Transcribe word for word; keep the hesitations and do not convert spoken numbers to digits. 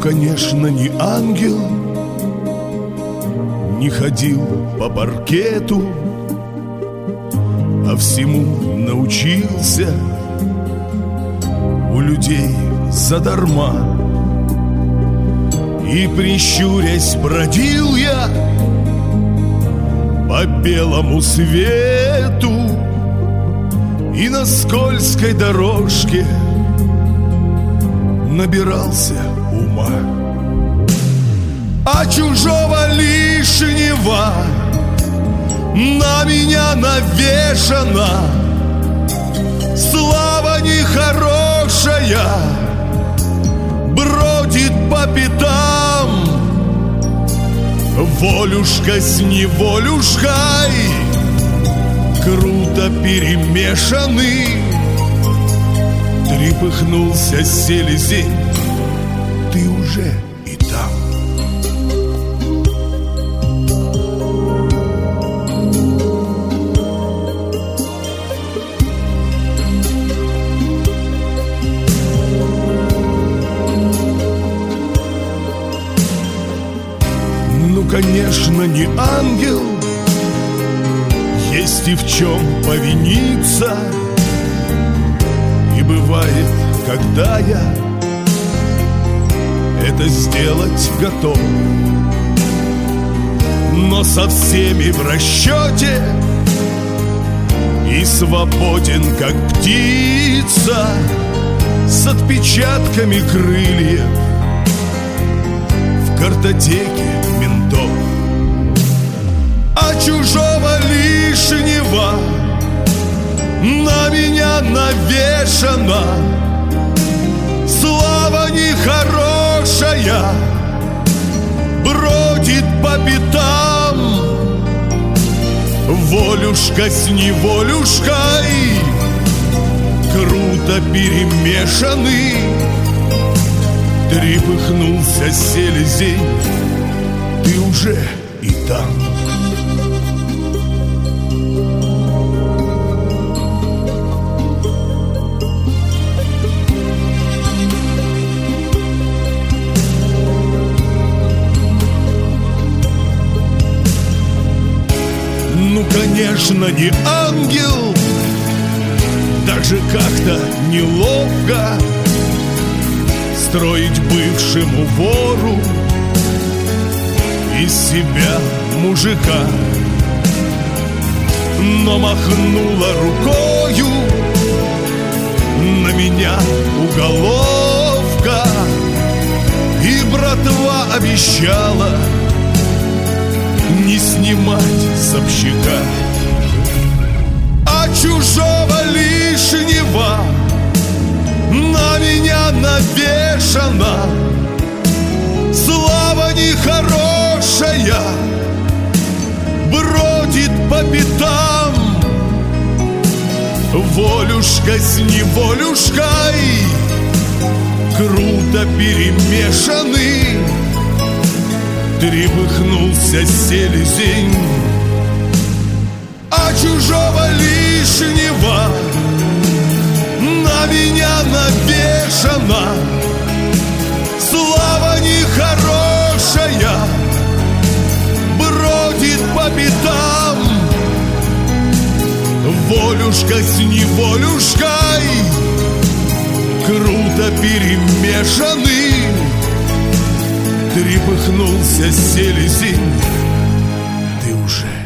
конечно, не ангел, не ходил по паркету, а всему научился у людей задарма. И, прищурясь, бродил я по белому свету, и на скользкой дорожке набирался ума. А чужого лишнего на меня навешана слава нехорошая, бродит по пятам. Волюшка с неволюшкой круто перемешаны. Трепыхнулся селезень, ты уже и там. Ну, конечно, не ангел, есть и в чем повиниться. И бывает, когда я это сделать готов, но со всеми в расчете и свободен, как птица, с отпечатками крыльев в картотеке ментов. А чужого лишнего на меня навешана слава нехорошая, бродит по пятам. Волюшка с неволюшкой круто перемешаны. Трепыхнулся селезень, ты уже и там. Ну, конечно, не ангел, даже как-то неловко строить бывшему вору из себя мужика. Но махнула рукою на меня уголовка, и братва обещала не снимать с общака. А чужого лишнего на меня навешана слава нехорошая, бродит по пятам. Волюшка с неволюшкой круто перемешаны. Трепыхнулся селезень, а чужого лишнего на меня навешана слава нехорошая, бродит по пятам. Волюшка с неволюшкой круто перемешаны. Трепыхнулся селезень, ты уже